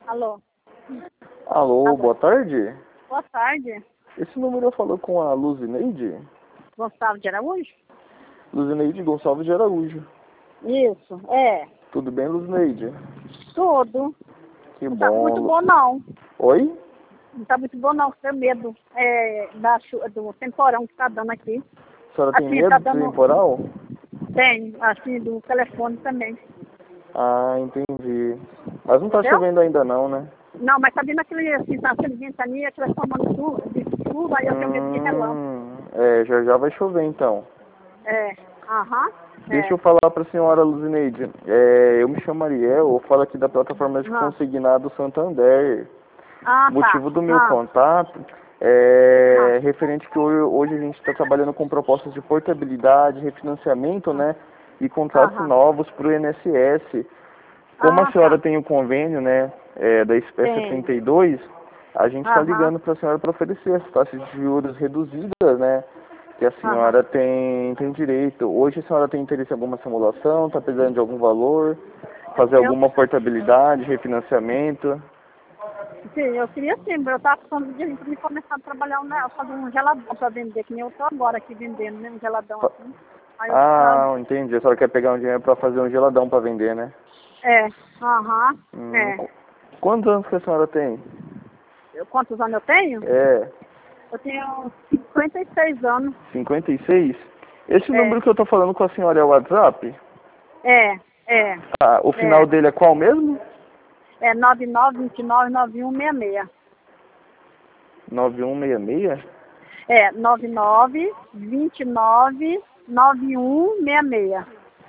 Alô? Alô, boa tarde. Boa tarde. Esse número eu falo com a Luzineide? Gustavo de Araújo? Luzineide Gonçalves de Araújo. Isso, é. Tudo bem, Luzineide? Tudo. Que Não bom. tá muito bom, não. Oi? Não tá muito bom, não. Tenho medo do temporão que tá dando aqui. A senhora tem Assim, medo tá do dando... temporal? Tem, assim, do telefone também. Ah, entendi. Mas não tá Entendeu? chovendo ainda não, né? Não, mas tá vindo aquele, assim, tá aquele ventania, aquela formando de chuva, aí eu tenho medo de relâmpago. Já já vai chover então. É, aham, Deixa eu falar para a senhora Luzineide. Eu me chamo Ariel, eu falo aqui da plataforma de consignado Santander. Ah, O tá. motivo do meu contato é referente que hoje a gente está trabalhando com propostas de portabilidade, refinanciamento, né? E contratos novos para o INSS. Como a senhora tem o convênio, né, da espécie 32, a gente está ligando para a senhora para oferecer as taxas de juros reduzidas, né? Que a senhora tem direito. Hoje a senhora tem interesse em alguma simulação, está precisando de algum valor, fazer alguma portabilidade, refinanciamento? Sim, eu queria sim, mas eu tava precisando de gente pra me começar a trabalhar, fazer um geladão pra vender, que nem eu tô agora aqui vendendo, né? Um geladão assim. Aí eu Ah, entendi. A senhora quer pegar um dinheiro para fazer um geladão para vender, né? Quantos anos que a senhora tem? Quantos anos eu tenho? Eu tenho 56 anos. 56? Esse número que eu tô falando com a senhora é o WhatsApp? É. Ah, o final dele é qual mesmo? É 99299166. 9166? É, 99299166.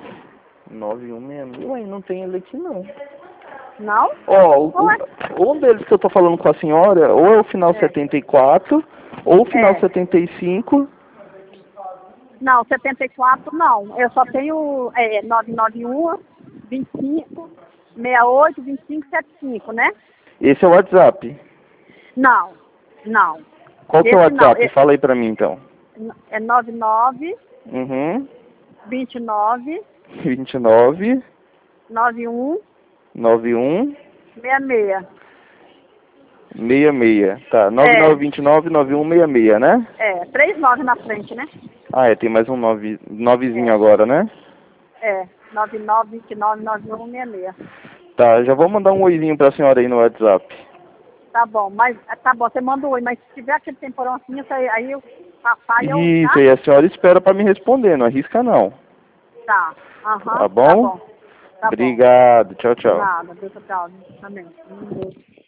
9166? Ué, não tem ele aqui não. Não? Um deles que eu tô falando com a senhora, ou é o final 74, ou o final 75. Não, 74 não. Eu só tenho 991 25 68 25 75, né? Esse é o WhatsApp. Não. Qual que é o WhatsApp? Fala aí pra mim então. É 99 Uhum. 29 29 91 91 66. 66. Tá, 9929 9166, né? 39 na frente, né? Ah, tem mais um novezinho agora, né? 99 29 91 66. Tá, já vou mandar um oizinho pra senhora aí no WhatsApp. Tá bom, você manda um oi, mas se tiver aquele temporão assim, aí eu passar e eu... Isso, aí a senhora espera pra me responder, não arrisca não. Tá, Tá bom? Tá bom. Obrigado, tchau, tchau. Nada, Deus te abençoe. Amém.